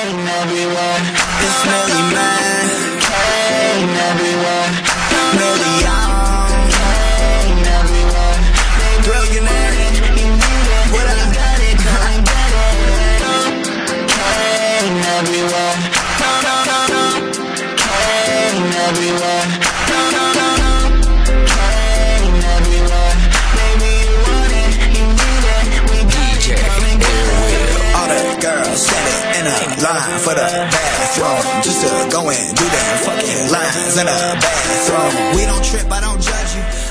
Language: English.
Kane everywhere. It's Millie, man. Kane everywhere. Millie on. Kane everywhere. Brilliant, you need it. What I got it, come and get it. Kane everywhere. Kane everywhere. Kane everywhere. Baby, you want it, you need it. We got it, come and get it. All the girls standing in a line for the bathroom, just to go and do them fucking lines in a bathroom. We don't trip, I don't judge you.